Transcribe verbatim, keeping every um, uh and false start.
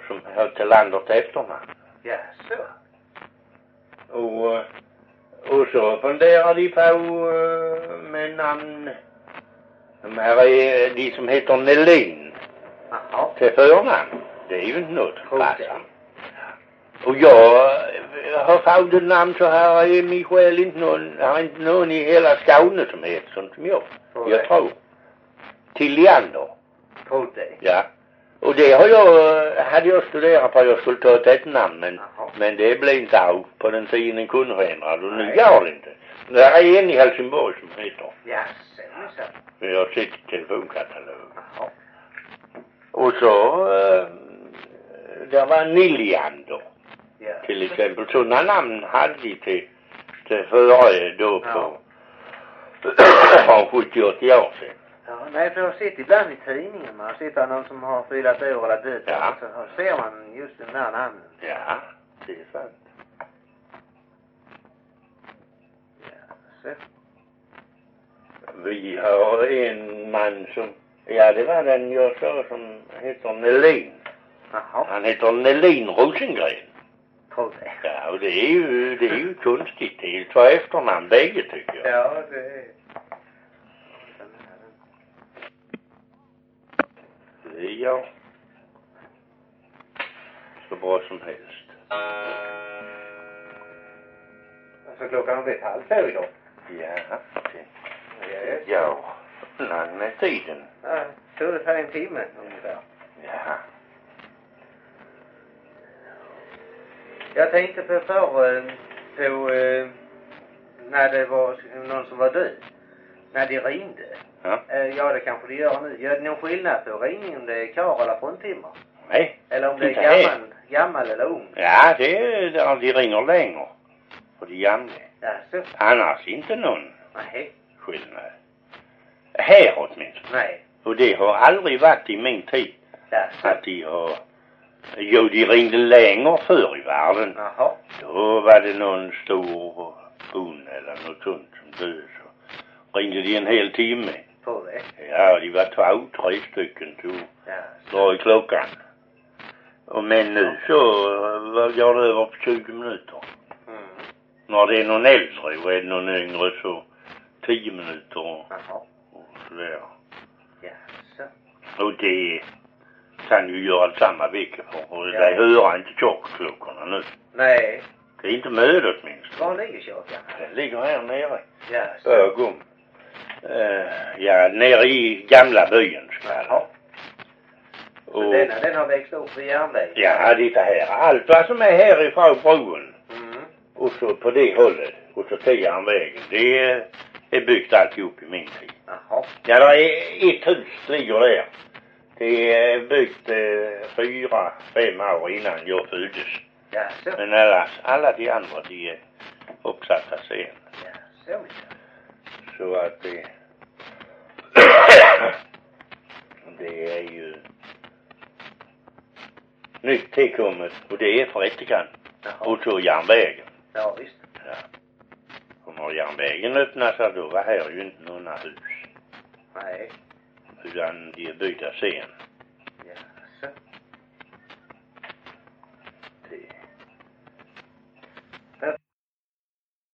som hör till landet efternamn. Ja, så. Och, och så funderar de på uh, med namn. De här är de som heter Nelin. Jaha. Till förnamn. Det är ju inte något som Okej. passar. Och jag har fått ett namn så här i min själ inte någon, har inte någon i hela Skåne som heter sånt som jag. Okej. Jag tror. Till Leander. Tror det. Ja. Och det har jag, hade jag studerat på att jag skulle ta ett namn, men, Jaha. men det blev inte av på den tiden den kunde ändras och nu Nej. går det inte. Det är en i Helsingborg som heter. Ja, så. så. Jag har sett i telefonkatalogen. Jaha. Och så, äh, det var Niljander Ja. till exempel. Sådana namn hade de till, till före då på, för sjuttio åttio år sedan. Ja, nej, för jag har sett ibland i tidningen, man har sett att någon som har fyllat år eller dött, Ja. så ser man just den där namnen. Ja, det är sant. Ja, så. Vi har en man som, ja det var den jag sa som heter Nelin. Jaha, Han heter Nelin Rosengren. tror det. Ja, och det är ju, det är ju konstigt. Det är ju två efternamn bägge tycker jag. Ja, det är... Det är jag. Så bra som helst. Alltså klockan har blivit halv två idag. Ja, det, Ja, ja. Nej, med tiden. ja, tog det för en timme ungefär. Ja. Jag tänkte på förr, på eh, när det var någon som var död. När de ringde. Ja. Eh, ja, det kanske de gör nu. Gör det någon skillnad på ringningen om det är kar eller fruntimmer? Nej. Eller om det är Inte här. gammal, gammal eller ung? Ja, det är där de ringer längre. För de gamla. Ja, så. Annars inte någon Nej. skillnad. Här åtminstone. Nej. Och det har aldrig varit i min tid. Ja, så. Att de har... Jo, de ringde längre förr i världen. Jaha. Då var det någon stor hund eller något sånt som död. Så ringde de en hel timme. Tror det. Ja, de var två, tre stycken till Ja, så. dra i klockan. Och men nu så uh, går det över på tjugo minuter. Mm. När det är någon äldre och är det någon yngre så tio minuter och, Jaha. och sådär. Ja, så. Och det kan ju göra samma vecka för. Och Ja. det hör inte kyrkoklockorna nu. Nej. Det är inte mödet minst. Var ligger kyrkan? Den ligger här nere. Ja, så. Ögum. Uh, ja, nere i gamla byn. Jaha. Så Och, denna, den har växt upp vid järnvägen? ja, det här. Allt vad som är härifrån bron. Mm. Och så på det hållet. Och så till järnvägen. Det är, är byggt alltihop i min tid. Jaha. Ja, det är ett hus ligger där. Det är byggt eh, fyra, fem år innan jag föddes. Ja, så. Men alla, alla de andra, de är uppsatta sen. Ja, så. Ja. Så att det... det är ju... nytt tillkommet. Och det är förrättigan. Jaha. Och så järnvägen. Ja, visst. Ja. Och när järnvägen öppnade då var här ju inte några hus. Nej. Utan de är byggda sen. Ja, så.